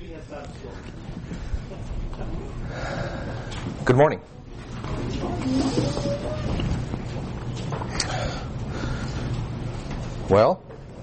Good morning. Well,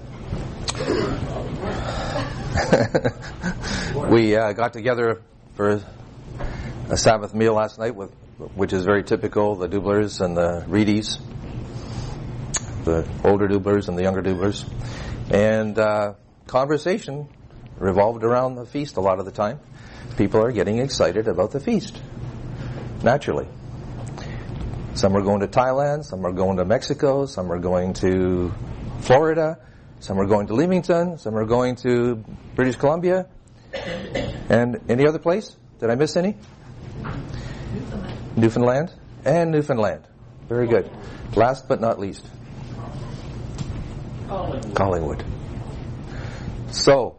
we got together for a Sabbath meal last night, which is very typical, the Dublers and the Reedies, the older Dublers and the younger Dublers. And conversation revolved around the feast a lot of the time. People are getting excited about the feast, naturally. Some are going to Thailand, some are going to Mexico, some are going to Florida, some are going to Leamington, some are going to British Columbia, and any other place? Did I miss any? Newfoundland. And Newfoundland. Very good. Last but not least, Collingwood. So,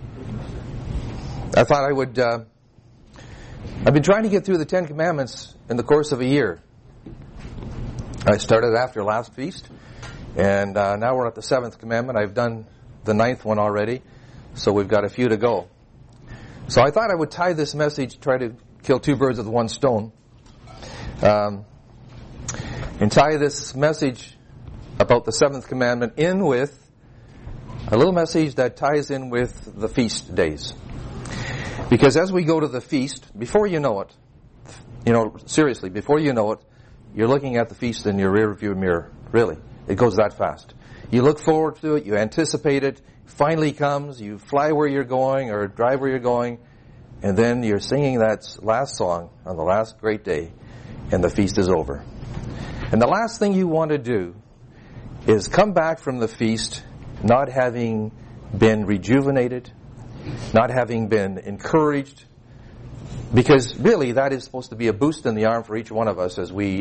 I thought I would, I've been trying to get through the Ten Commandments in the course of a year. I started after last feast, and now we're at the 7th commandment. I've done the 9th one already, so we've got a few to go. So I thought I would tie this message, try to kill two birds with one stone, and tie this message about the 7th commandment in with a little message that ties in with the feast days. Because as we go to the feast, before you know it, seriously, before you know it, you're looking at the feast in your rear view mirror. Really. It goes that fast. You look forward to it, you anticipate it, finally comes, you fly where you're going or drive where you're going, and then you're singing that last song on the last great day, and the feast is over. And the last thing you want to do is come back from the feast not having been rejuvenated, not having been encouraged, because really that is supposed to be a boost in the arm for each one of us as we,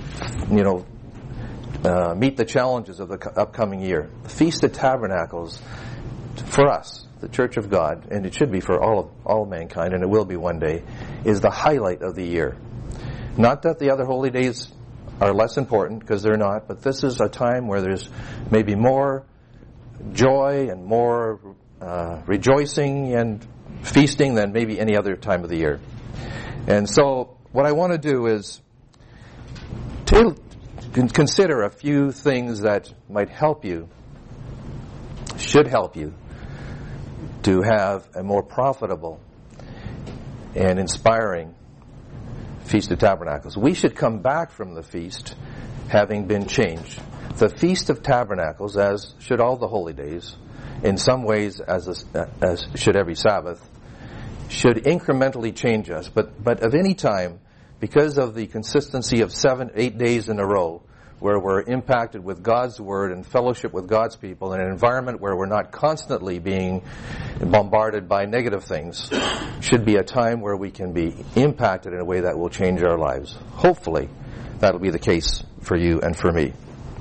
meet the challenges of the upcoming year. The Feast of Tabernacles, for us, the Church of God, and it should be for all mankind, and it will be one day, is the highlight of the year. Not that the other holy days are less important, because they're not, but this is a time where there's maybe more joy and more rejoicing and feasting than maybe any other time of the year. And so what I want to do is to consider a few things that might help you, should help you, to have a more profitable and inspiring Feast of Tabernacles. We should come back from the feast having been changed. The Feast of Tabernacles, as should all the holy days, in some ways as should every Sabbath, should incrementally change us. But of any time, because of the consistency of 7-8 days in a row, where we're impacted with God's Word and fellowship with God's people in an environment where we're not constantly being bombarded by negative things, should be a time where we can be impacted in a way that will change our lives. Hopefully, that'll be the case for you and for me.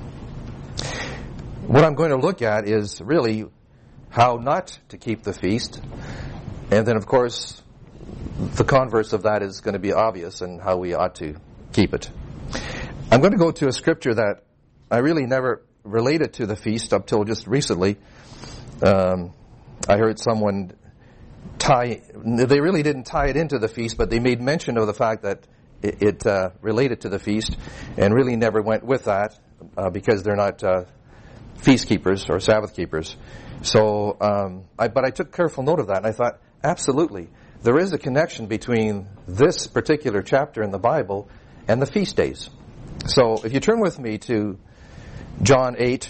What I'm going to look at is really how not to keep the feast, and then, of course, the converse of that is going to be obvious and how we ought to keep it. I'm going to go to a scripture that I really never related to the feast up till just recently. I heard someone they really didn't tie it into the feast, but they made mention of the fact that it related to the feast and really never went with that because they're not feast keepers or Sabbath keepers. So, but I took careful note of that, and I thought, absolutely, there is a connection between this particular chapter in the Bible and the feast days. So, if you turn with me to John 8,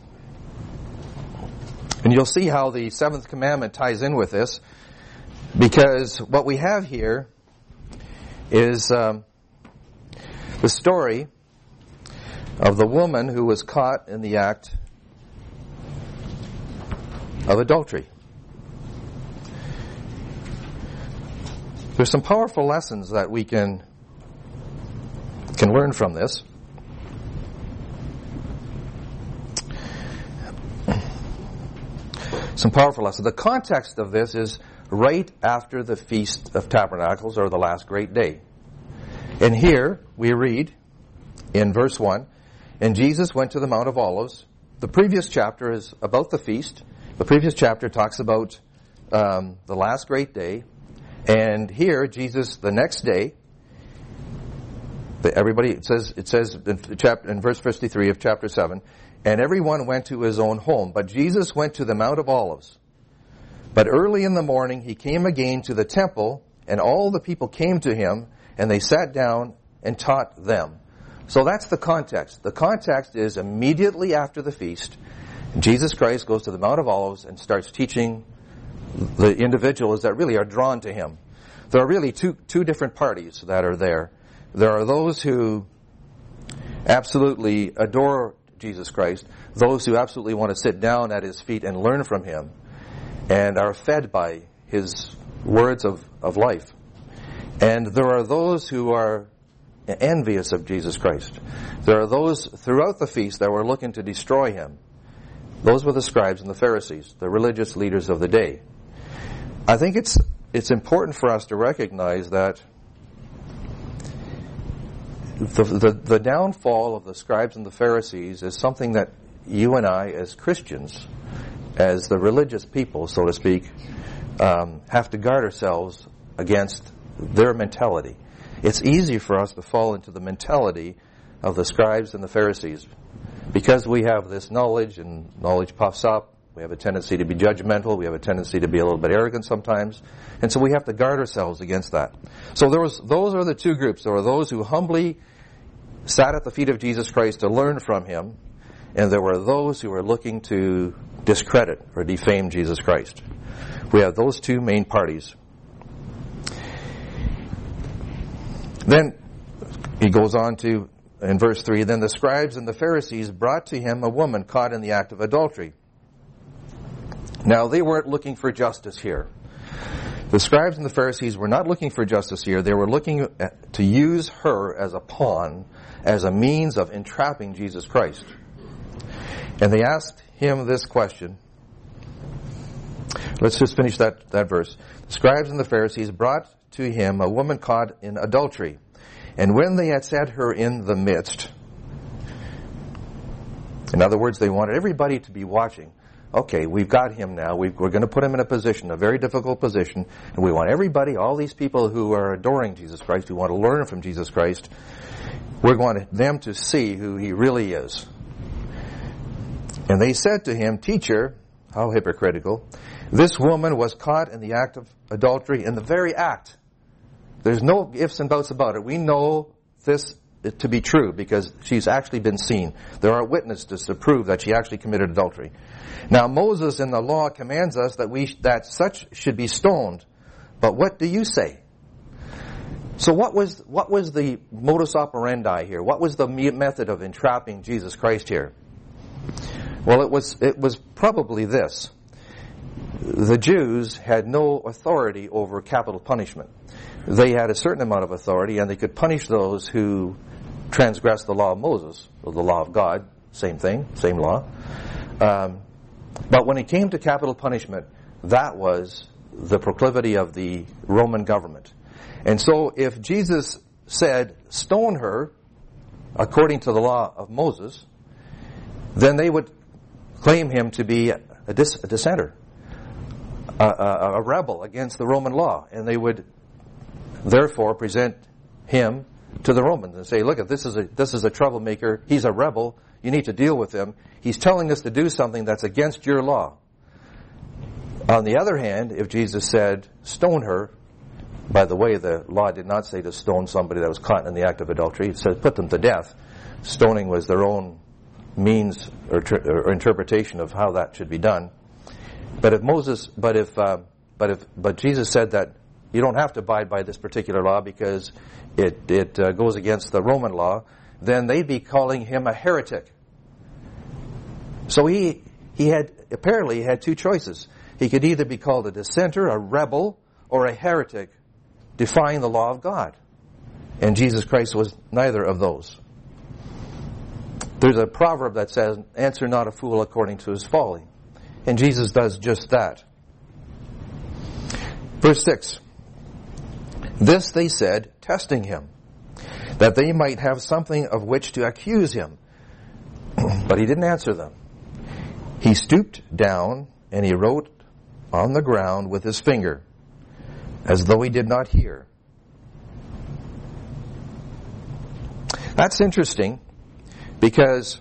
and you'll see how the 7th commandment ties in with this, because what we have here is the story of the woman who was caught in the act of adultery. There's some powerful lessons that we can learn from this. Some powerful lessons. The context of this is right after the Feast of Tabernacles, or the last great day. And here we read in verse 1, "And Jesus went to the Mount of Olives." The previous chapter is about the feast. The previous chapter talks about the last great day. And here, Jesus, the next day, it says in verse 53 of chapter 7, and everyone went to his own home, but Jesus went to the Mount of Olives. But early in the morning he came again to the temple, and all the people came to him, and they sat down and taught them. So that's the context. The context is immediately after the feast, Jesus Christ goes to the Mount of Olives and starts teaching the individuals that really are drawn to him. There are really two different parties that are there. There are those who absolutely adore Jesus Christ, those who absolutely want to sit down at his feet and learn from him, and are fed by his words of life. And there are those who are envious of Jesus Christ. There are those throughout the feast that were looking to destroy him. Those were the scribes and the Pharisees, the religious leaders of the day. I think it's important for us to recognize that the downfall of the scribes and the Pharisees is something that you and I, as Christians, as the religious people, so to speak, have to guard ourselves against their mentality. It's easy for us to fall into the mentality of the scribes and the Pharisees. Because we have this knowledge, and knowledge puffs up, we have a tendency to be judgmental, we have a tendency to be a little bit arrogant sometimes, and so we have to guard ourselves against that. So those are the two groups. There were those who humbly sat at the feet of Jesus Christ to learn from him, and there were those who were looking to discredit or defame Jesus Christ. We have those two main parties. Then he goes on to, in verse 3, then the scribes and the Pharisees brought to him a woman caught in the act of adultery. Now, they weren't looking for justice here. The scribes and the Pharisees were not looking for justice here. They were looking to use her as a pawn, as a means of entrapping Jesus Christ. And they asked him this question. Let's just finish that verse. The scribes and the Pharisees brought to him a woman caught in adultery. And when they had set her in the midst, in other words, they wanted everybody to be watching. Okay, we've got him now. We're going to put him in a position, a very difficult position, and we want everybody, all these people who are adoring Jesus Christ, who want to learn from Jesus Christ, we're going them to see who he really is. And they said to him, Teacher, how hypocritical, this woman was caught in the act of adultery, in the very act. There's no ifs and buts about it. We know this to be true because she's actually been seen. There are witnesses to prove that she actually committed adultery. Now Moses in the law commands us that such should be stoned. But what do you say? So what was the modus operandi here? What was the method of entrapping Jesus Christ here? Well, it was probably this. The Jews had no authority over capital punishment. They had a certain amount of authority, and they could punish those who transgressed the law of Moses, or the law of God, same thing, same law. But when it came to capital punishment, that was the proclivity of the Roman government. And so if Jesus said, stone her, according to the law of Moses, then they would claim him to be a dissenter, a rebel against the Roman law, and they would therefore present him to the Romans and say, look, this is a troublemaker, he's a rebel, you need to deal with him, he's telling us to do something that's against your law. On the other hand, if Jesus said, stone her, by the way, the law did not say to stone somebody that was caught in the act of adultery, it said put them to death. Stoning was their own means or interpretation of how that should be done. But if Jesus said that you don't have to abide by this particular law because it goes against the Roman law, then they'd be calling him a heretic. So he apparently had two choices. He could either be called a dissenter, a rebel, or a heretic, defying the law of God. And Jesus Christ was neither of those. There's a proverb that says, answer not a fool according to his folly. And Jesus does just that. Verse 6. This they said, testing him, that they might have something of which to accuse him. But he didn't answer them. He stooped down and he wrote on the ground with his finger, as though he did not hear. That's interesting, because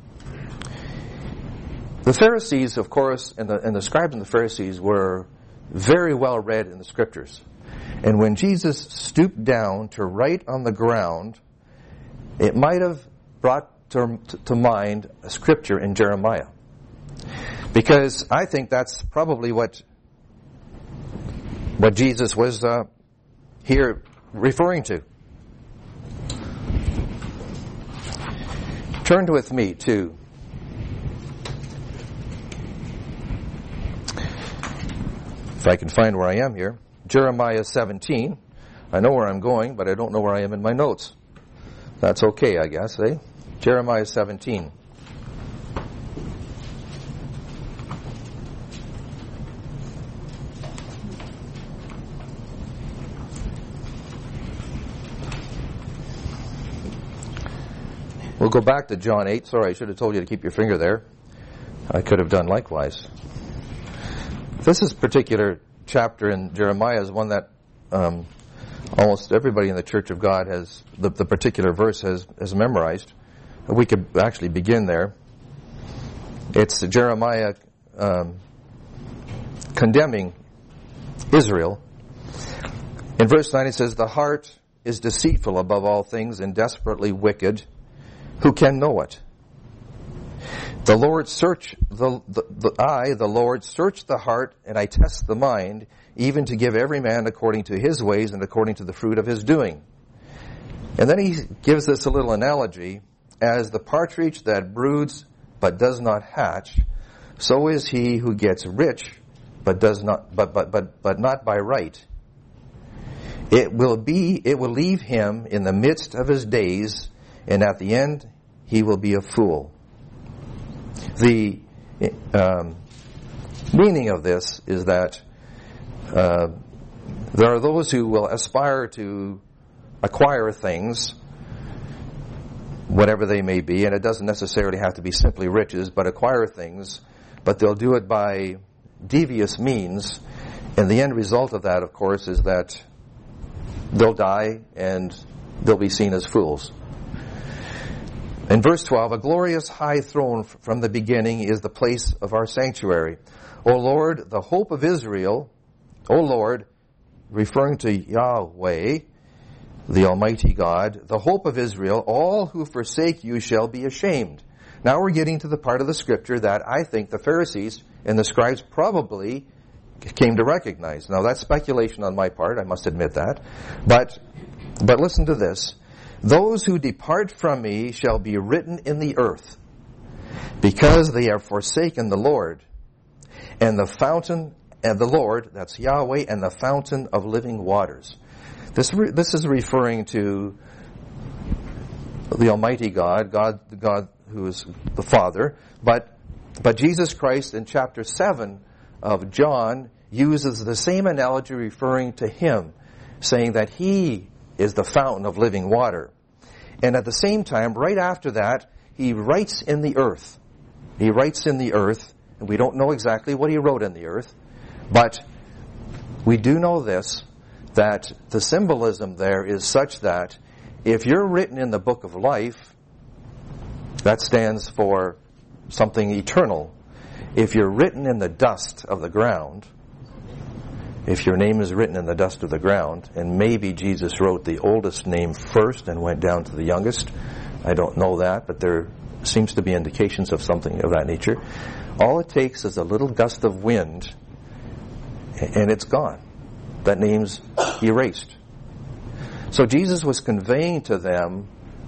the Pharisees, of course, and the scribes and the Pharisees were very well read in the Scriptures. And when Jesus stooped down to write on the ground, it might have brought to mind a scripture in Jeremiah. Because I think that's probably what Jesus was here referring to. Turn with me to if I can find where I am here, Jeremiah 17. I know where I'm going, but I don't know where I am in my notes. That's okay, I guess, eh? Jeremiah 17. We'll go back to John 8. Sorry, I should have told you to keep your finger there. I could have done likewise. This particular chapter in Jeremiah is one that almost everybody in the Church of God has, the particular verse has memorized. We could actually begin there. It's Jeremiah condemning Israel. In verse 9 it says, "The heart is deceitful above all things and desperately wicked. Who can know it? The Lord search the Lord search the heart, and I test the mind, even to give every man according to his ways and according to the fruit of his doing." And then he gives us a little analogy. "As the partridge that broods but does not hatch, so is he who gets rich but does not but not by right. It will leave him in the midst of his days, and at the end he will be a fool." The meaning of this is that there are those who will aspire to acquire things, whatever they may be, and it doesn't necessarily have to be simply riches, but acquire things, but they'll do it by devious means, and the end result of that, of course, is that they'll die and they'll be seen as fools. In verse 12, "A glorious high throne from the beginning is the place of our sanctuary. O Lord, the hope of Israel," O Lord, referring to Yahweh, the Almighty God, "the hope of Israel, all who forsake you shall be ashamed." Now we're getting to the part of the Scripture that I think the Pharisees and the scribes probably came to recognize. Now that's speculation on my part, I must admit that. But listen to this. "Those who depart from me shall be written in the earth, because they have forsaken the Lord, and the fountain of the Lord," that's Yahweh, "and the fountain of living waters." This is referring to the Almighty God, the God who is the Father, but Jesus Christ in chapter 7 of John uses the same analogy referring to Him, saying that He is the fountain of living water. And at the same time, right after that, He writes in the earth. He writes in the earth, and we don't know exactly what He wrote in the earth, but we do know this, that the symbolism there is such that if you're written in the book of life, that stands for something eternal. If you're written in the dust of the ground, if your name is written in the dust of the ground, and maybe Jesus wrote the oldest name first and went down to the youngest, I don't know that, but there seems to be indications of something of that nature. All it takes is a little gust of wind, and it's gone. That name's erased. So Jesus was conveying to them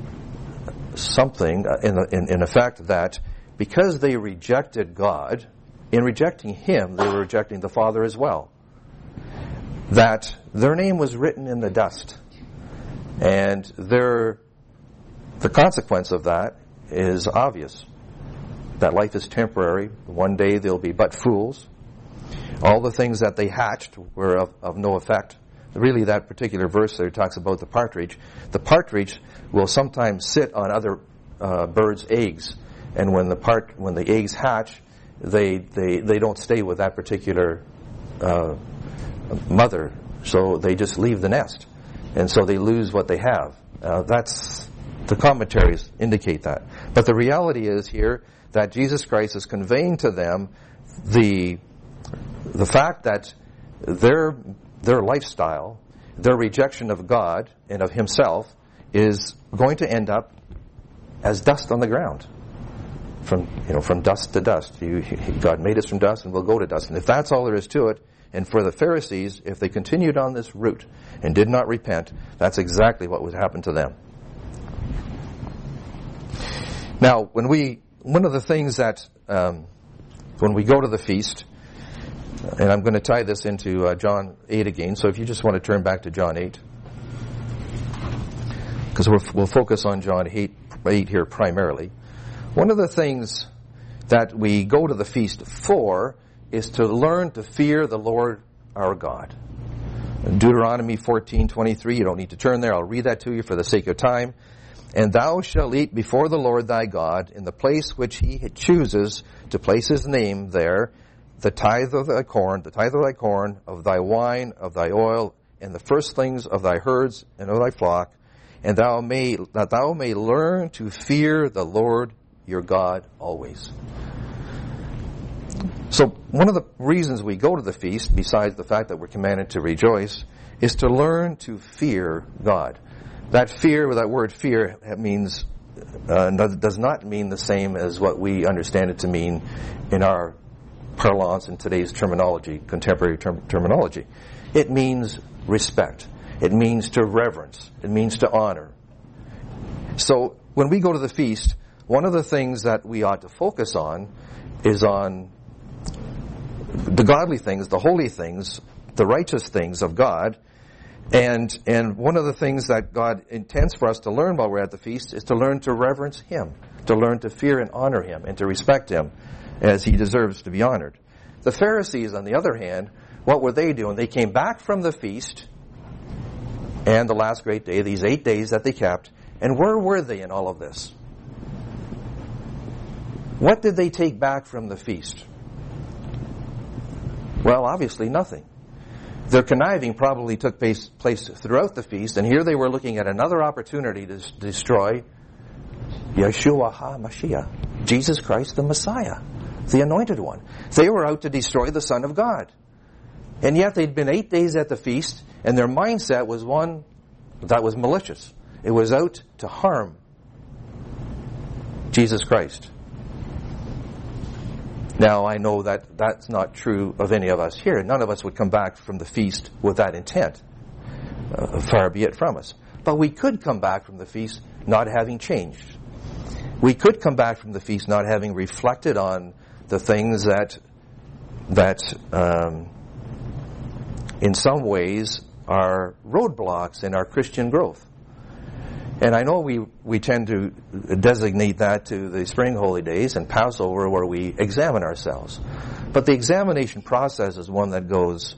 something, in effect, that because they rejected God, in rejecting Him, they were rejecting the Father as well. That their name was written in the dust. And the consequence of that is obvious. That life is temporary. One day they'll be but fools. All the things that they hatched were of no effect. Really, that particular verse there talks about the partridge. The partridge will sometimes sit on other birds' eggs, and when the eggs hatch, they don't stay with that particular mother, so they just leave the nest, and so they lose what they have. That's the commentaries indicate that. But the reality is here that Jesus Christ is conveying to them the fact that their lifestyle, their rejection of God and of Himself, is going to end up as dust on the ground. From dust to dust. God made us from dust, and we'll go to dust. And if that's all there is to it, and for the Pharisees, if they continued on this route and did not repent, that's exactly what would happen to them. Now, one of the things that when we go to the feast, and I'm going to tie this into John 8 again, so if you just want to turn back to John 8, because we'll focus on John 8 here primarily. One of the things that we go to the feast for is to learn to fear the Lord our God. In Deuteronomy 14:23, you don't need to turn there, I'll read that to you for the sake of time. And thou shalt eat before the Lord thy God in the place which He chooses to place His name there, the tithe of thy corn, of thy wine, of thy oil, and the firstlings of thy herds and of thy flock, and that thou may learn to fear the Lord your God always. So one of the reasons we go to the feast, besides the fact that we're commanded to rejoice, is to learn to fear God. That fear, that word fear, means does not mean the same as what we understand it to mean in our parlance in today's terminology, contemporary terminology. It means respect. It means to reverence. It means to honor. So when we go to the feast, one of the things that we ought to focus on is on the godly things, the holy things, the righteous things of God. And one of the things that God intends for us to learn while we're at the feast is to learn to reverence Him, to learn to fear and honor Him, and to respect Him as He deserves to be honored. The Pharisees, on the other hand, what were they doing? They came back from the feast and the last great day, these 8 days that they kept, and where were they in all of this? What did they take back from the feast? Well, obviously nothing. Their conniving probably took place throughout the feast, and here they were looking at another opportunity to destroy Yeshua HaMashiach, Jesus Christ the Messiah, the Anointed One. They were out to destroy the Son of God. And yet they'd been 8 days at the feast, and their mindset was one that was malicious. It was out to harm Jesus Christ. Now, I know that that's not true of any of us here. None of us would come back from the feast with that intent. Far be it from us. But we could come back from the feast not having changed. We could come back from the feast not having reflected on the things that in some ways are roadblocks in our Christian growth. And I know we tend to designate that to the spring holy days and Passover where we examine ourselves. But the examination process is one that goes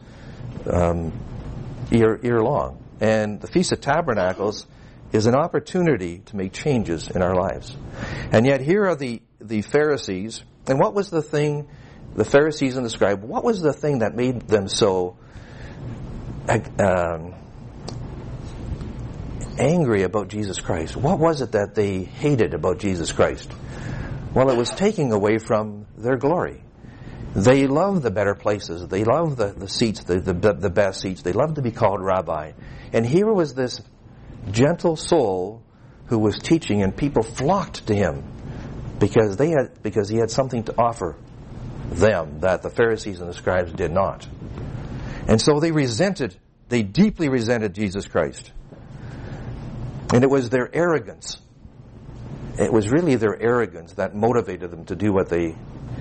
year long. And the Feast of Tabernacles is an opportunity to make changes in our lives. And yet here are the Pharisees. And what was the thing, the Pharisees and the scribes, what was the thing that made them so angry about Jesus Christ? What was it that they hated about Jesus Christ? Well, it was taking away from their glory. They loved the better places. They loved the seats, the best seats. They loved to be called rabbi. And here was this gentle soul who was teaching, and people flocked to him because he had something to offer them that the Pharisees and the scribes did not. And so they deeply resented Jesus Christ. And it was their arrogance. It was really their arrogance that motivated them to do what they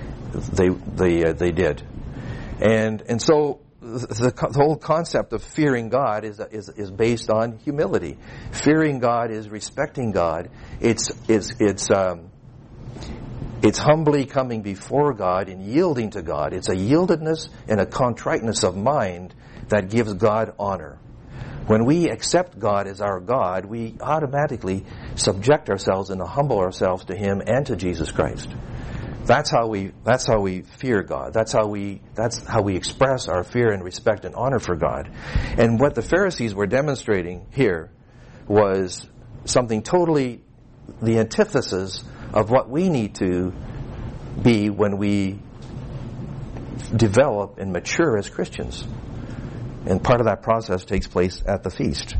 did. And so the whole concept of fearing God is based on humility. Fearing God is respecting God. It's humbly coming before God and yielding to God. It's a yieldedness and a contriteness of mind that gives God honor. When we accept God as our God, we automatically subject ourselves and humble ourselves to Him and to Jesus Christ. That's how we fear God. That's how we express our fear and respect and honor for God. And what the Pharisees were demonstrating here was something totally the antithesis of what we need to be when we develop and mature as Christians. And part of that process takes place at the feast.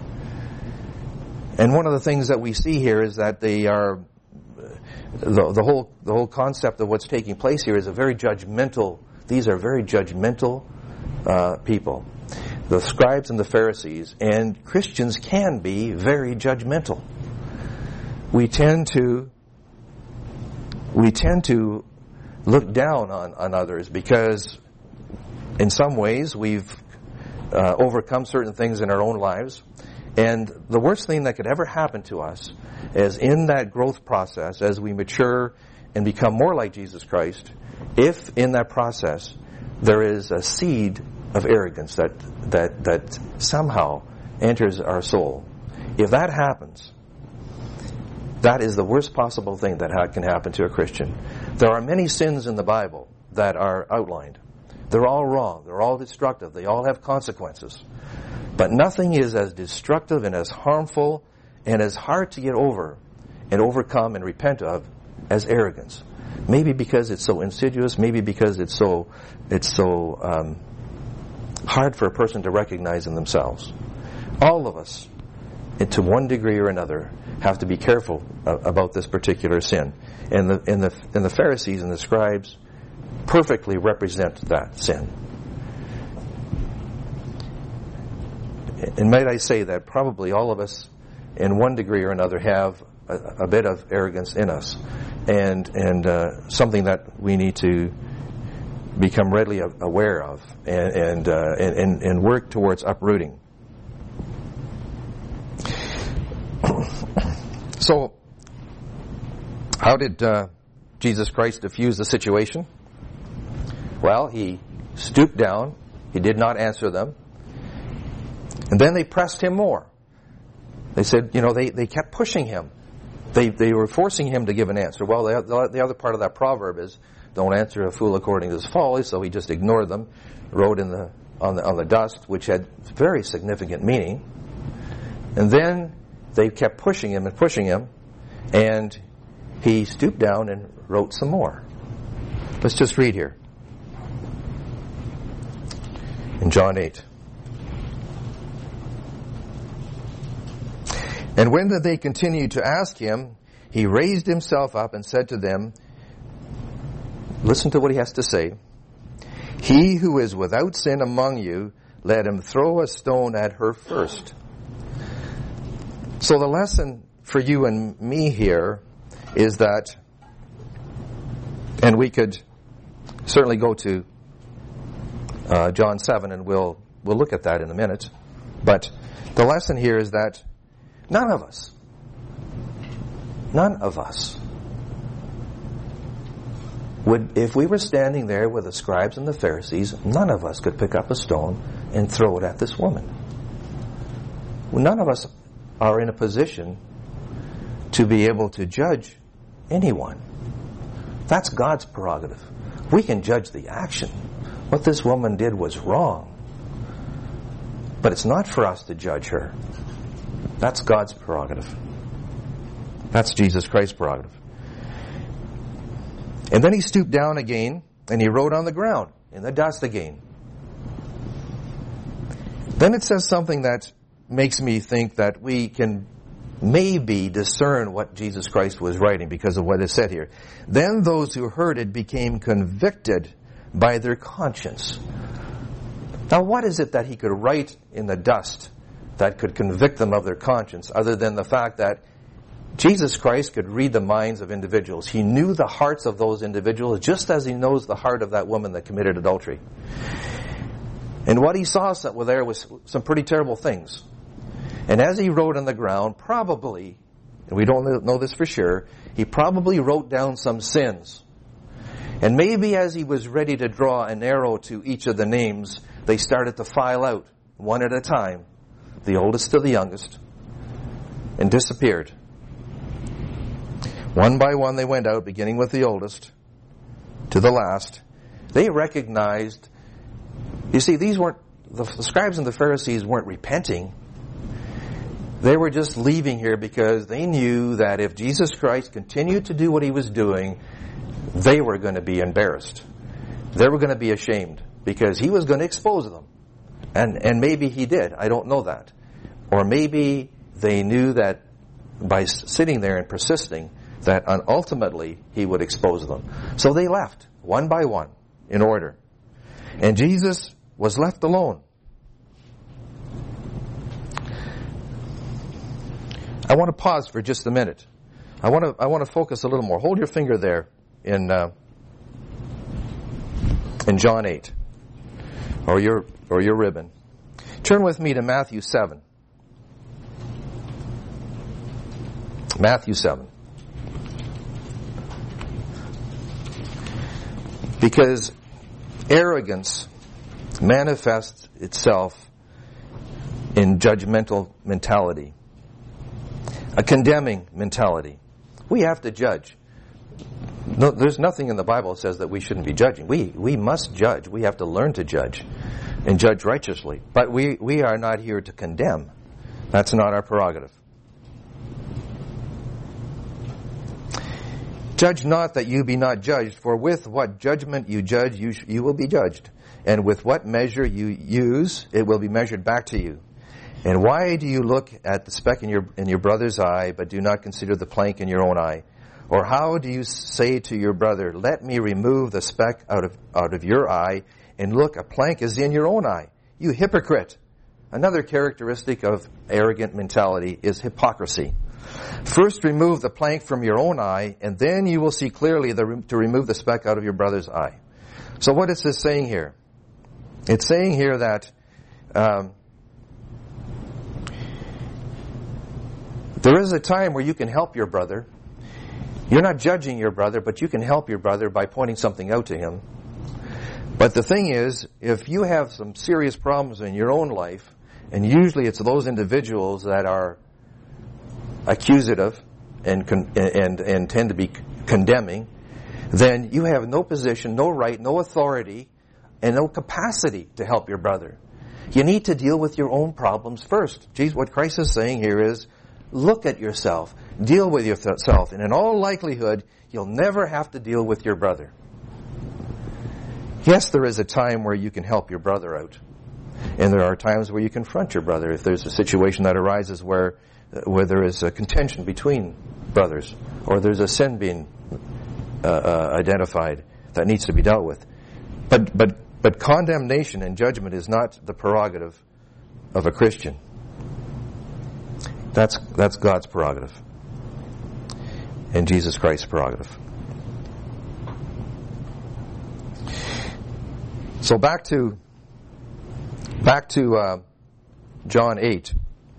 And one of the things that we see here is that they are the whole concept of what's taking place here is a very judgmental. These are very judgmental people, the scribes and the Pharisees, and Christians can be very judgmental. We tend to look down on others because, in some ways, we've overcome certain things in our own lives. And the worst thing that could ever happen to us is in that growth process, as we mature and become more like Jesus Christ, if in that process there is a seed of arrogance that somehow enters our soul, if that happens, that is the worst possible thing that can happen to a Christian. There are many sins in the Bible that are outlined. They're all wrong. They're all destructive. They all have consequences. But nothing is as destructive and as harmful and as hard to get over and overcome and repent of as arrogance. Maybe because it's so insidious. Maybe because it's so hard for a person to recognize in themselves. All of us, to one degree or another, have to be careful about this particular sin. And the Pharisees and the scribes perfectly represent that sin. And might I say that probably all of us, in one degree or another, have a bit of arrogance in us, and something that we need to become readily aware of and work towards uprooting. So, how did Jesus Christ diffuse the situation? Well, he stooped down. He did not answer them. And then they pressed him more. They said, they kept pushing him. They were forcing him to give an answer. Well, the other part of that proverb is, don't answer a fool according to his folly, so he just ignored them, wrote on the dust, which had very significant meaning. And then they kept pushing him, and he stooped down and wrote some more. Let's just read here. In John 8. And when they continued to ask him, he raised himself up and said to them, listen to what he has to say. He who is without sin among you, let him throw a stone at her first. So the lesson for you and me here is that, and we could certainly go to John 7, and we'll look at that in a minute. But the lesson here is that none of us would, if we were standing there with the scribes and the Pharisees, none of us could pick up a stone and throw it at this woman. None of us are in a position to be able to judge anyone. That's God's prerogative. We can judge the action. What this woman did was wrong. But it's not for us to judge her. That's God's prerogative. That's Jesus Christ's prerogative. And then he stooped down again, and he wrote on the ground, in the dust again. Then it says something that makes me think that we can maybe discern what Jesus Christ was writing because of what is said here. Then those who heard it became convicted by their conscience. Now, what is it that he could write in the dust that could convict them of their conscience, other than the fact that Jesus Christ could read the minds of individuals? He knew the hearts of those individuals just as he knows the heart of that woman that committed adultery. And what he saw there was some pretty terrible things. And as he wrote on the ground, probably, and we don't know this for sure, he probably wrote down some sins. And maybe as he was ready to draw an arrow to each of the names, they started to file out, one at a time, the oldest to the youngest, and disappeared. One by one they went out, beginning with the oldest, to the last, they recognized, you see, the scribes and the Pharisees weren't repenting. They were just leaving here because they knew that if Jesus Christ continued to do what he was doing, they were going to be embarrassed. They were going to be ashamed because he was going to expose them. And maybe he did. I don't know that. Or maybe they knew that by sitting there and persisting, that ultimately he would expose them. So they left, one by one, in order. And Jesus was left alone. I want to pause for just a minute. I want to focus a little more. Hold your finger there in John 8, or your ribbon. Turn with me to Matthew 7. Matthew 7. Because arrogance manifests itself in judgmental mentality, a condemning mentality. We have to judge. No, there's nothing in the Bible that says that we shouldn't be judging. We must judge. We have to learn to judge and judge righteously. But we are not here to condemn. That's not our prerogative. Judge not that you be not judged, for with what judgment you judge, you will be judged. And with what measure you use, it will be measured back to you. And why do you look at the speck in your brother's eye, but do not consider the plank in your own eye? Or how do you say to your brother, let me remove the speck out of your eye, and look, a plank is in your own eye? You hypocrite! Another characteristic of arrogant mentality is hypocrisy. First remove the plank from your own eye, and then you will see clearly to remove the speck out of your brother's eye. So what is this saying here? It's saying here that there is a time where you can help your brother. You're not judging your brother, but you can help your brother by pointing something out to him. But the thing is, if you have some serious problems in your own life, and usually it's those individuals that are accusative and tend to be condemning, then you have no position, no right, no authority, and no capacity to help your brother. You need to deal with your own problems first. Jesus, what Christ is saying here is, look at yourself, deal with yourself, and in all likelihood, you'll never have to deal with your brother. Yes, there is a time where you can help your brother out, and there are times where you confront your brother if there's a situation that arises where there is a contention between brothers, or there's a sin being identified that needs to be dealt with. But condemnation and judgment is not the prerogative of a Christian. That's God's prerogative, and Jesus Christ's prerogative. So back to John 8.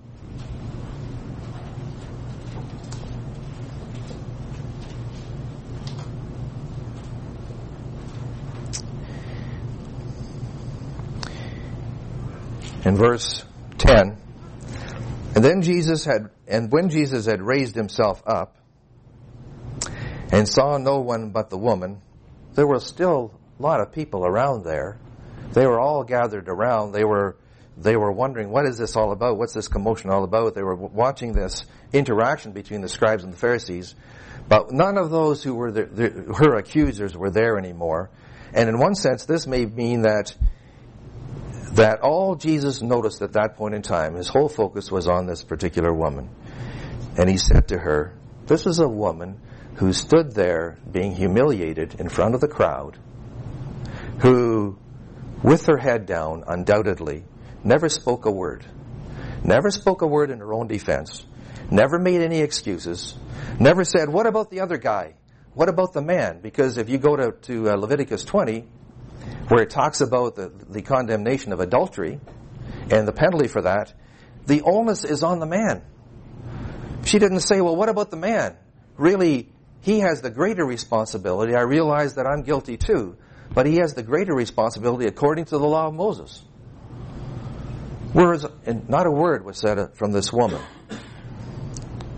In verse 10, and when Jesus had raised himself up and saw no one but the woman, there were still a lot of people around there. They were all gathered around. They were wondering, what is this all about? What's this commotion all about? They were watching this interaction between the scribes and the Pharisees, but none of those who were her accusers were there anymore. And in one sense, this may mean that all Jesus noticed at that point in time, his whole focus was on this particular woman. And he said to her, this is a woman who stood there being humiliated in front of the crowd, who, with her head down, undoubtedly, never spoke a word. Never spoke a word in her own defense. Never made any excuses. Never said, what about the other guy? What about the man? Because if you go to Leviticus 20, where it talks about the condemnation of adultery and the penalty for that, the onus is on the man. She didn't say, well, what about the man? Really, he has the greater responsibility. I realize that I'm guilty too, but he has the greater responsibility according to the law of Moses. Whereas, and not a word was said from this woman.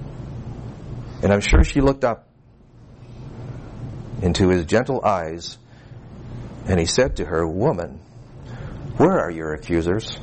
And I'm sure she looked up into his gentle eyes And he said to her, "Woman, where are your accusers?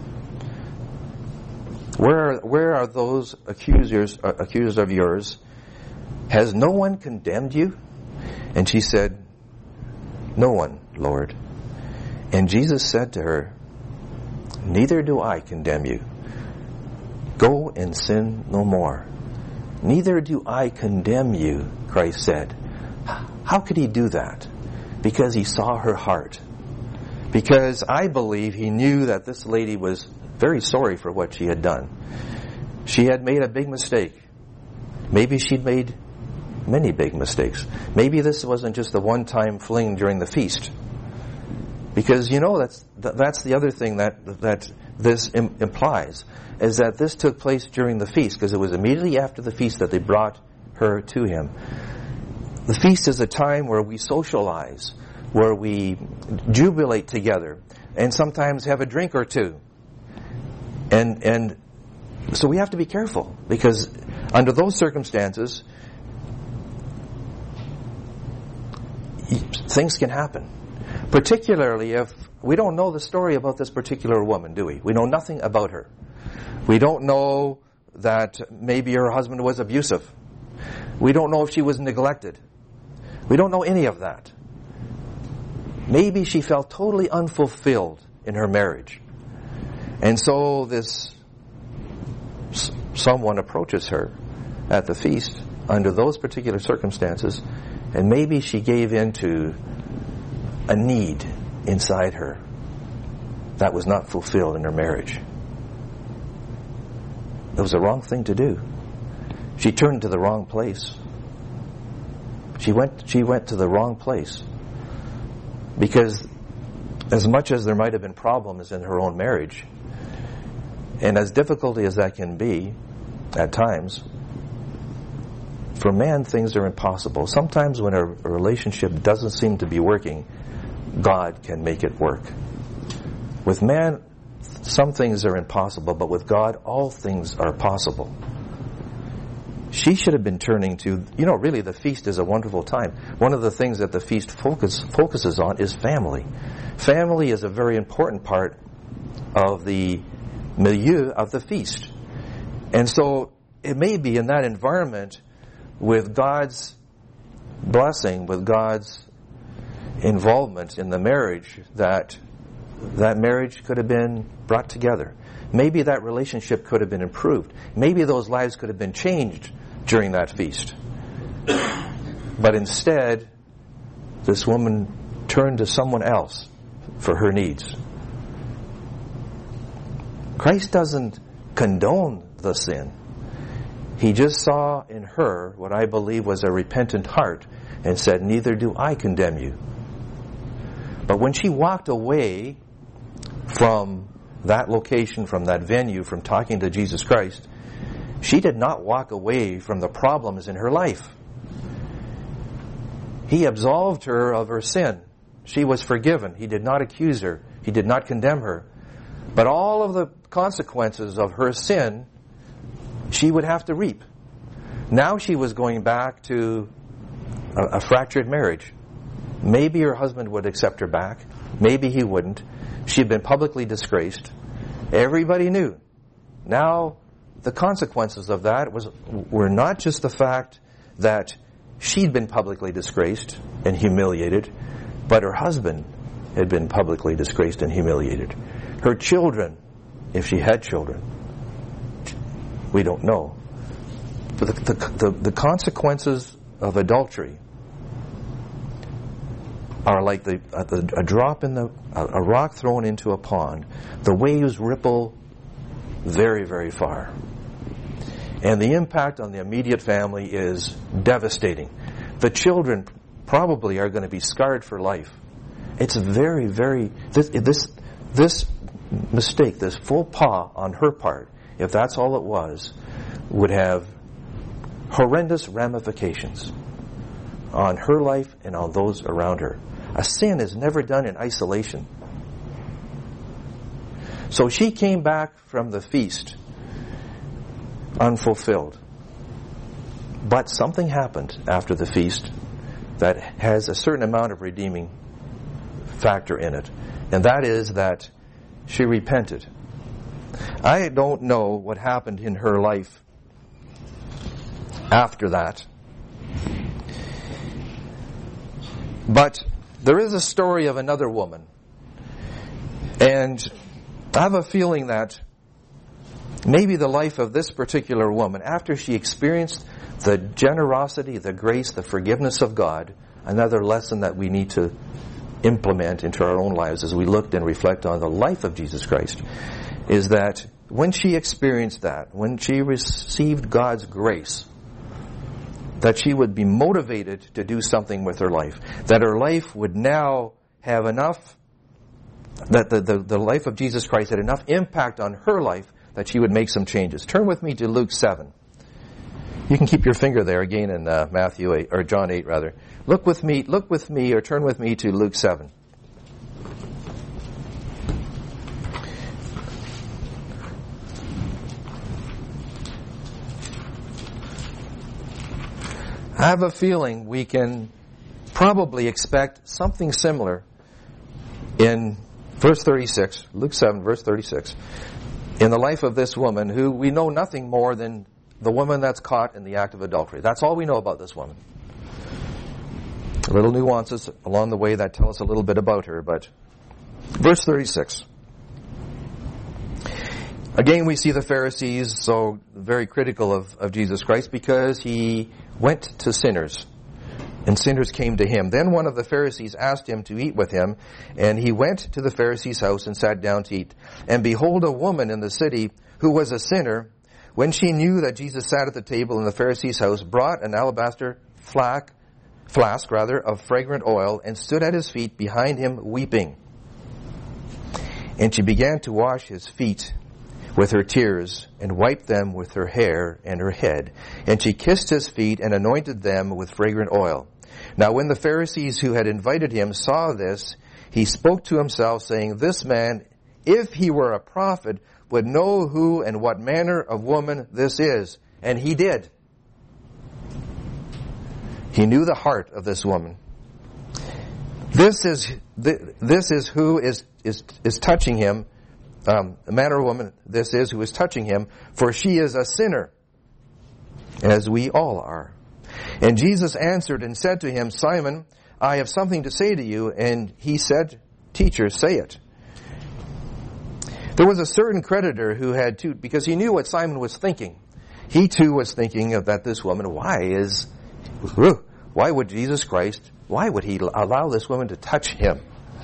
Where are those accusers of yours? Has no one condemned you?" And she said, "No one, Lord." And Jesus said to her, "Neither do I condemn you. Go and sin no more." "Neither do I condemn you," Christ said. How could he do that? Because he saw her heart. Because I believe he knew that this lady was very sorry for what she had done. She had made a big mistake. Maybe she'd made many big mistakes. Maybe this wasn't just a one-time fling during the feast. Because, that's the other thing that this implies, is that this took place during the feast, because it was immediately after the feast that they brought her to him. The feast is a time where we socialize, where we jubilate together, and sometimes have a drink or two. And so we have to be careful, because under those circumstances, things can happen. Particularly if we don't know the story about this particular woman, do we? We know nothing about her. We don't know that maybe her husband was abusive. We don't know if she was neglected. We don't know any of that. Maybe she felt totally unfulfilled in her marriage. And so this someone approaches her at the feast under those particular circumstances, and maybe she gave in to a need inside her that was not fulfilled in her marriage. It was the wrong thing to do. She turned to the wrong place. She went to the wrong place. Because as much as there might have been problems in her own marriage, and as difficult as that can be at times, for man things are impossible. Sometimes when a relationship doesn't seem to be working, God can make it work. With man, some things are impossible, but with God, all things are possible. She should have been turning to, really the feast is a wonderful time. One of the things that the feast focuses on is family. Family is a very important part of the milieu of the feast. And so it may be in that environment, with God's blessing, with God's involvement in the marriage, that marriage could have been brought together. Maybe that relationship could have been improved. Maybe those lives could have been changed during that feast. But instead, this woman turned to someone else for her needs. Christ doesn't condone the sin. He just saw in her what I believe was a repentant heart and said, "Neither do I condemn you." But when she walked away from that location, from that venue, from talking to Jesus Christ, she did not walk away from the problems in her life. He absolved her of her sin. She was forgiven. He did not accuse her. He did not condemn her. But all of the consequences of her sin, she would have to reap. Now she was going back to a fractured marriage. Maybe her husband would accept her back. Maybe he wouldn't. She had been publicly disgraced. Everybody knew. Now, the consequences of that were not just the fact that she'd been publicly disgraced and humiliated, but her husband had been publicly disgraced and humiliated. Her children, if she had children, we don't know. But the consequences of adultery are like a drop in a rock thrown into a pond. The waves ripple very, very far. And the impact on the immediate family is devastating. The children probably are going to be scarred for life. It's very, very... This mistake, this faux pas on her part, if that's all it was, would have horrendous ramifications on her life and on those around her. A sin is never done in isolation. So she came back from the feast unfulfilled. But something happened after the feast that has a certain amount of redeeming factor in it. And that is that she repented. I don't know what happened in her life after that. But there is a story of another woman. And I have a feeling that maybe the life of this particular woman, after she experienced the generosity, the grace, the forgiveness of God, another lesson that we need to implement into our own lives as we look and reflect on the life of Jesus Christ, is that when she experienced that, when she received God's grace, that she would be motivated to do something with her life, that her life would now have enough, that the life of Jesus Christ had enough impact on her life that she would make some changes. Turn with me to Luke 7. You can keep your finger there again in Matthew 8, or John 8 rather. Look with me, or turn with me to Luke 7. I have a feeling we can probably expect something similar in verse 36, Luke 7, verse 36, in the life of this woman who we know nothing more than the woman that's caught in the act of adultery. That's all we know about this woman. Little nuances along the way that tell us a little bit about her, but verse 36. Again, we see the Pharisees so very critical of Jesus Christ because he went to sinners, and sinners came to him. Then one of the Pharisees asked him to eat with him, and he went to the Pharisee's house and sat down to eat. And behold, a woman in the city who was a sinner, when she knew that Jesus sat at the table in the Pharisee's house, brought an alabaster flask of fragrant oil, and stood at his feet behind him weeping. And she began to wash his feet with her tears, and wiped them with her hair and her head. And she kissed his feet and anointed them with fragrant oil. Now when the Pharisees who had invited him saw this, he spoke to himself, saying, This man, if he were a prophet, would know who and what manner of woman this is. And he did. He knew the heart of this woman. This is who is touching him. The manner of woman this is who is touching him, for she is a sinner, as we all are. And Jesus answered and said to him, Simon, I have something to say to you. And he said, Teacher, say it. There was a certain creditor who had two, because he knew what Simon was thinking. He too was thinking of that this woman, why would Jesus Christ, why would he allow this woman to touch him?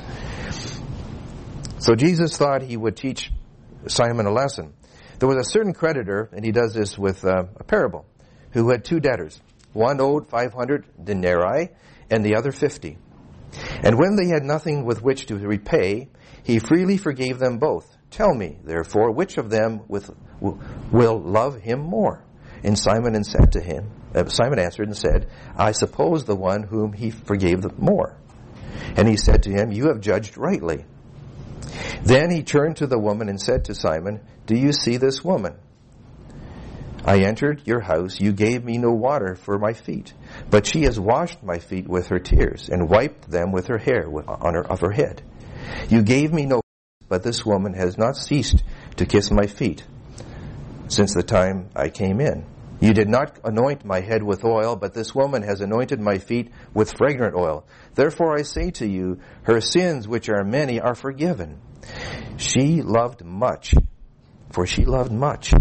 So Jesus thought he would teach Simon a lesson. There was a certain creditor, and he does this with a parable, who had two debtors. One owed 500 denarii, and the other 50. And when they had nothing with which to repay, he freely forgave them both. Tell me, therefore, which of them will love him more? And Simon answered and said, I suppose the one whom he forgave the more. And he said to him, You have judged rightly. Then he turned to the woman and said to Simon, Do you see this woman? I entered your house. You gave me no water for my feet, but she has washed my feet with her tears and wiped them with her hair of her head. You gave me no, but this woman has not ceased to kiss my feet since the time I came in. You did not anoint my head with oil, but this woman has anointed my feet with fragrant oil. Therefore I say to you, her sins, which are many, are forgiven. She loved much, for she loved much.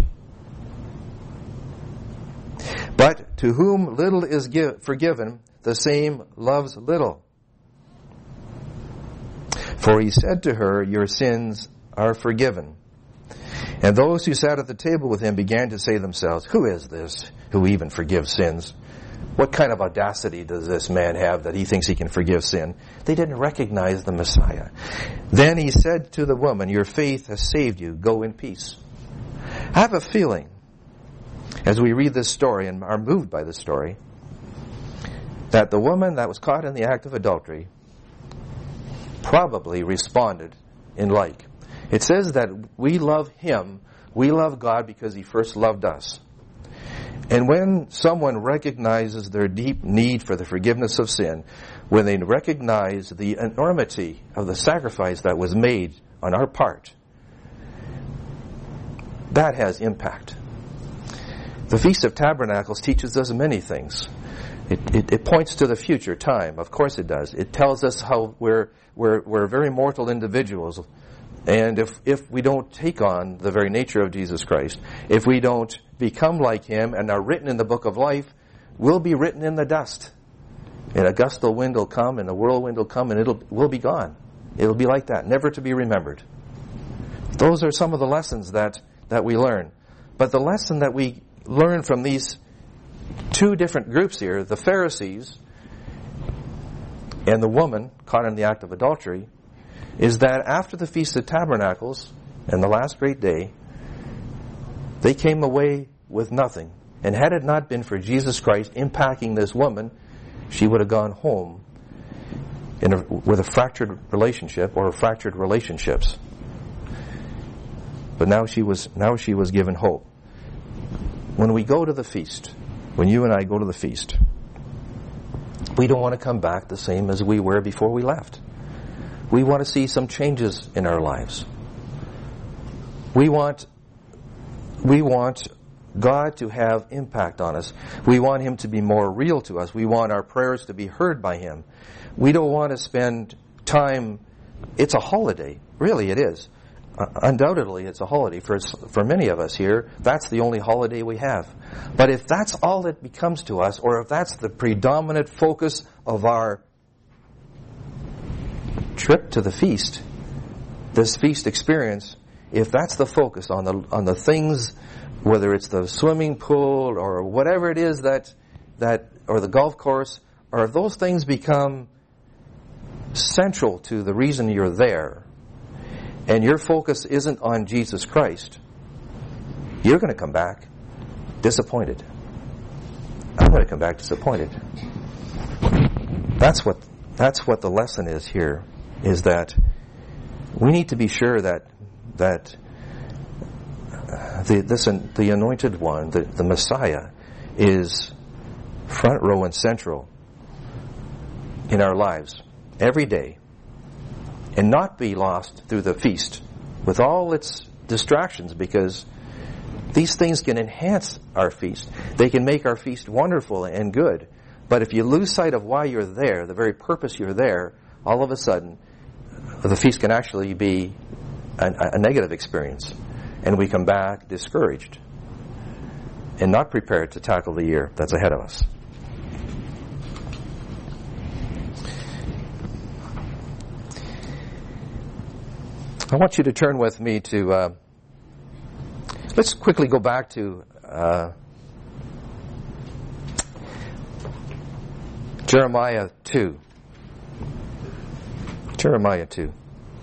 But to whom little is forgiven, the same loves little. For he said to her, Your sins are forgiven. And those who sat at the table with him began to say to themselves, Who is this who even forgives sins? What kind of audacity does this man have that he thinks he can forgive sin? They didn't recognize the Messiah. Then he said to the woman, Your faith has saved you. Go in peace. I have a feeling, as we read this story and are moved by this story, that the woman that was caught in the act of adultery probably responded in like. It says that we love him, we love God because he first loved us. And when someone recognizes their deep need for the forgiveness of sin, when they recognize the enormity of the sacrifice that was made on our part, that has impact. The Feast of Tabernacles teaches us many things. It points to the future time. Of course it does. It tells us how we're very mortal individuals. And if we don't take on the very nature of Jesus Christ, if we don't become like Him and are written in the book of life, we'll be written in the dust. And a gust of wind will come and a whirlwind will come and we'll be gone. It'll be like that, never to be remembered. Those are some of the lessons that we learn. But the lesson that we learn from these two different groups here, the Pharisees and the woman caught in the act of adultery, is that after the Feast of Tabernacles and the last great day, they came away with nothing. And had it not been for Jesus Christ impacting this woman, she would have gone home with a fractured relationship or fractured relationships. But now she was given hope. When we go to the feast, when you and I go to the feast, we don't want to come back the same as we were before we left. We want to see some changes in our lives. We want God to have impact on us. We want Him to be more real to us. We want our prayers to be heard by Him. We don't want to spend time. It's a holiday. Really, it is. Undoubtedly, it's a holiday for many of us here. That's the only holiday we have. But if that's all it becomes to us, or if that's the predominant focus of our trip to the feast, this feast experience, if that's the focus on the things, whether it's the swimming pool or whatever it is that or the golf course, or if those things become central to the reason you're there, and your focus isn't on Jesus Christ, you're going to come back disappointed. I'm going to come back disappointed. That's what the lesson is here, is that we need to be sure that the anointed one, the Messiah, is front row and central in our lives every day, and not be lost through the feast with all its distractions, because these things can enhance our feast. They can make our feast wonderful and good. But if you lose sight of why you're there, the very purpose you're there, all of a sudden the feast can actually be a negative experience, and we come back discouraged and not prepared to tackle the year that's ahead of us. I want you to turn with me to, let's quickly go back to Jeremiah 2. Jeremiah 2.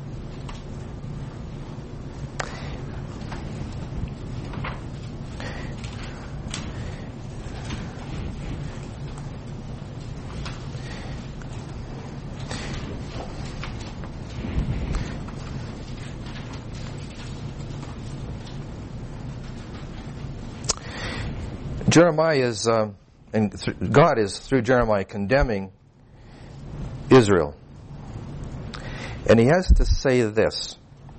Jeremiah is, and God is, through Jeremiah, condemning Israel. And He has to say this.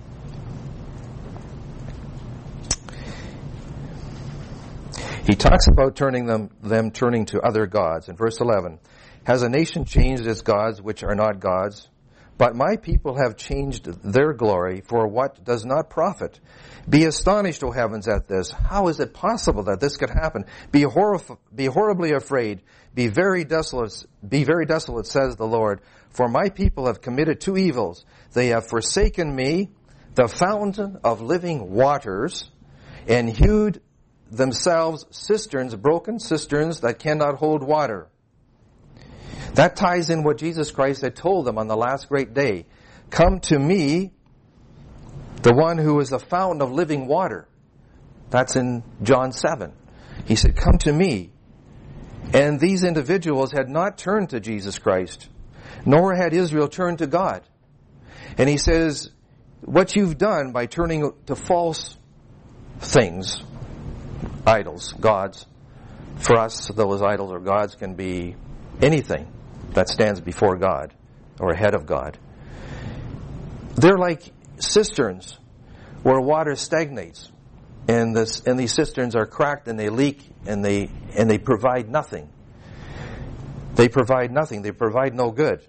He talks about them turning to other gods. In verse 11, has a nation changed its gods which are not gods? But my people have changed their glory for what does not profit. Be astonished, O heavens, at this. How is it possible that this could happen? Be horribly afraid. Be very desolate, says the Lord. For my people have committed two evils. They have forsaken me, the fountain of living waters, and hewed themselves cisterns, broken cisterns that cannot hold water. That ties in what Jesus Christ had told them on the last great day. Come to me, the one who is the fountain of living water. That's in John 7. He said, come to me. And these individuals had not turned to Jesus Christ, nor had Israel turned to God. And He says, what you've done by turning to false things, idols, gods, For us, those idols or gods can be anything that stands before God or ahead of God. They're like cisterns where water stagnates, and these cisterns are cracked and they leak and they provide nothing. They provide nothing. They provide no good.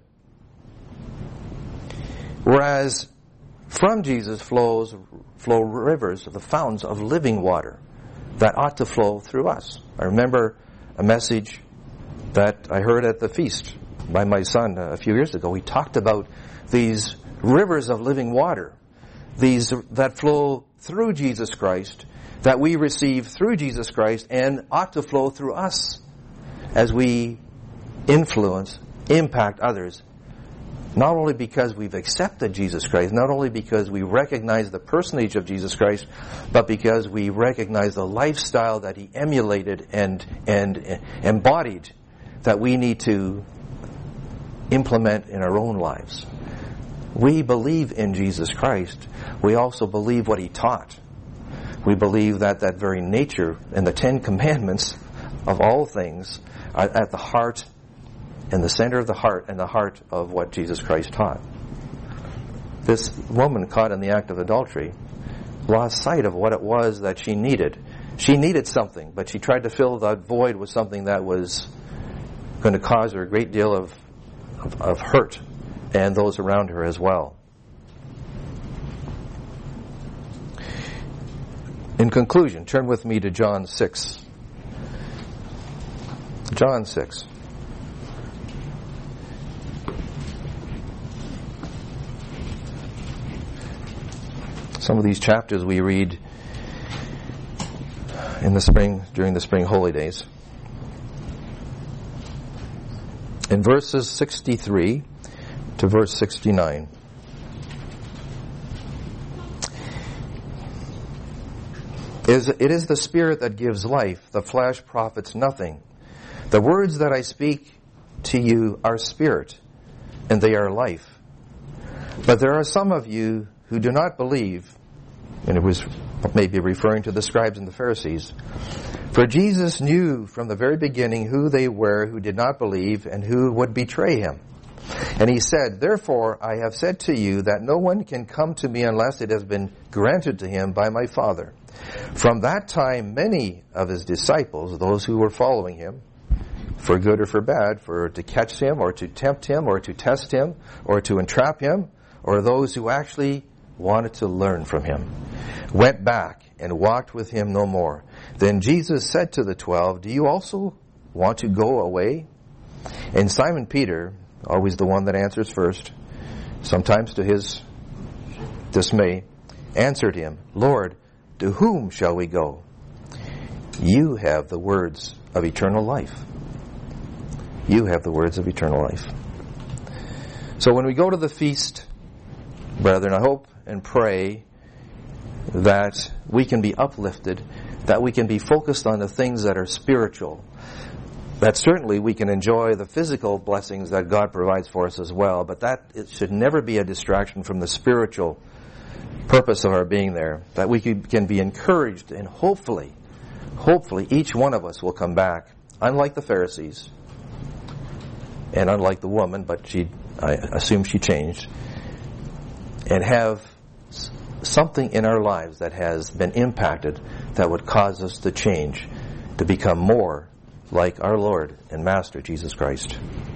Whereas from Jesus flow rivers, the fountains of living water that ought to flow through us. I remember a message that I heard at the feast by my son a few years ago. He talked about these rivers of living water, these that flow through Jesus Christ, that we receive through Jesus Christ and ought to flow through us as we influence, impact others, not only because we've accepted Jesus Christ, not only because we recognize the personage of Jesus Christ, but because we recognize the lifestyle that He emulated and embodied that we need to implement in our own lives. We believe in Jesus Christ. We also believe what He taught. We believe that that very nature and the 10 Commandments of all things are at the heart, in the center of the heart and the heart of what Jesus Christ taught. This woman caught in the act of adultery lost sight of what it was that she needed. She needed something, but she tried to fill that void with something that was going to cause her a great deal of hurt and those around her as well. In conclusion, turn with me to John 6. John 6. Some of these chapters we read in the spring, during the spring holy days. In verses 63 to verse 69. It is the Spirit that gives life. The flesh profits nothing. The words that I speak to you are spirit, and they are life. But there are some of you who do not believe, and it was maybe referring to the scribes and the Pharisees. For Jesus knew from the very beginning who they were who did not believe and who would betray Him. And He said, therefore I have said to you that no one can come to me unless it has been granted to him by my Father. From that time many of His disciples, those who were following Him, for good or for bad, for to catch Him or to tempt Him or to test Him or to entrap Him, or those who actually wanted to learn from Him, went back and walked with Him no more. Then Jesus said to the 12, do you also want to go away? And Simon Peter, always the one that answers first, sometimes to his dismay, answered Him, Lord, to whom shall we go? You have the words of eternal life. You have the words of eternal life. So when we go to the feast, brethren, I hope and pray that we can be uplifted, that we can be focused on the things that are spiritual, that certainly we can enjoy the physical blessings that God provides for us as well, but that it should never be a distraction from the spiritual purpose of our being there, that we can be encouraged, and hopefully each one of us will come back, unlike the Pharisees, and unlike the woman, but I assume she changed, and have something in our lives that has been impacted that would cause us to change, to become more like our Lord and Master Jesus Christ.